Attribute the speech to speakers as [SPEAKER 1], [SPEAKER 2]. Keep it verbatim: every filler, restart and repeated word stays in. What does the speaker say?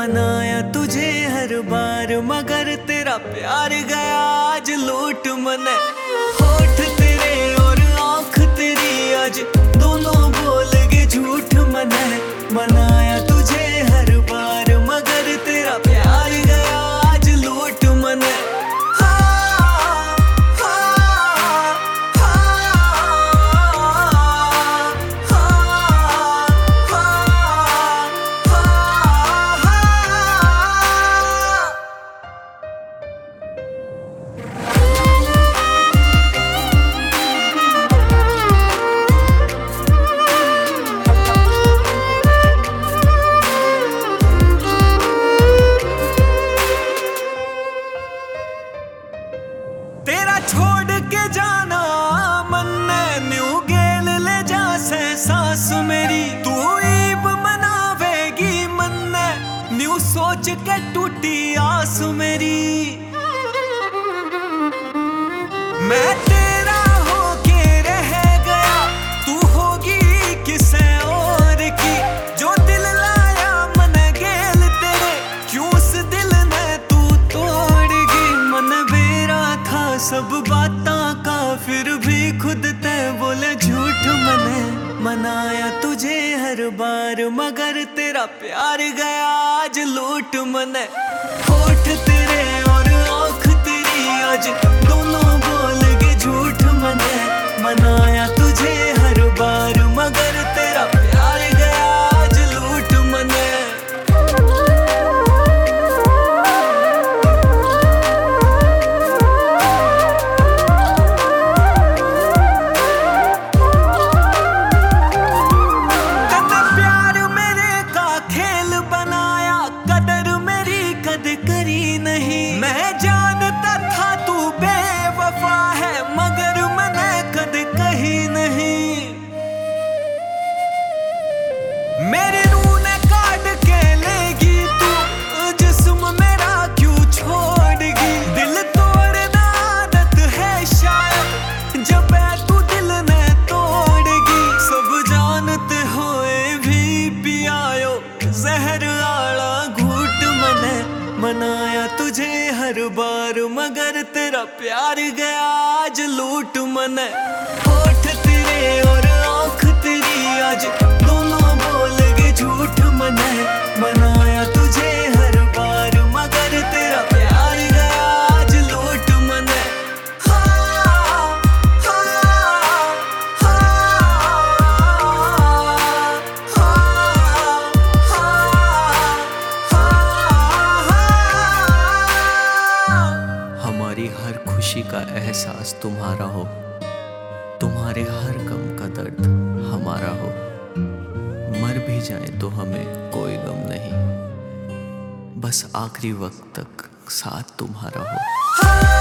[SPEAKER 1] मनाया तुझे हर बार मगर तेरा प्यार गया आज लूट मन। होठ तेरे और आँख तेरी आज दोनों बोल के झूठ मन। मनाया तुझे हर बार मगर तेरा प्यार गया आज लूट मन। तेरा छोड़ के जाना मन न्यू गेल ले जा से सांस मेरी। तू ईब मनावेगी मन न्यू सोच के टूटी आस मेरी। मैं तेरा होके रह गया तू होगी किसे और की। जो दिल लाया मन गेल तेरे क्यों उस दिल ने तू तोड़गी। मन बेरा था सब बातां का फिर भी खुद ते बोले झूठ मने। मनाया तुझे हर बार मगर तेरा प्यार गया आज लूट मन। होठ तेरे और आँख तेरी आज दोनों बोल के झूठ मने। मनाया तुझे हर बार मगर तेरा प्यार गया आज लूट मने। करी नहीं मैं जानता था तू बेवफा है मगर मैंने कद कही नहीं। मेरे रूह ने काट के लेगी तू जिस्म मेरा क्यों छोड़गी। दिल तोड़ना आदत है शायद जब तू दिल ने तोड़गी। सब जानते होए भी पियायो जहर आला घूट मने। मनाया तुझे हर बार मगर तेरा प्यार गया आज लूट मन। होठ तेरे और आँख तेरी आज दोनों बोल के झूठ मन। मनाया तुझे हर बार मगर तेरा प्यार गया आज लूट मन। हमारी हर खुशी का एहसास तुम्हारा हो, तुम्हारे हर गम का दर्द हमारा हो। मर भी जाए तो हमें कोई गम नहीं, बस आखिरी वक्त तक साथ तुम्हारा हो।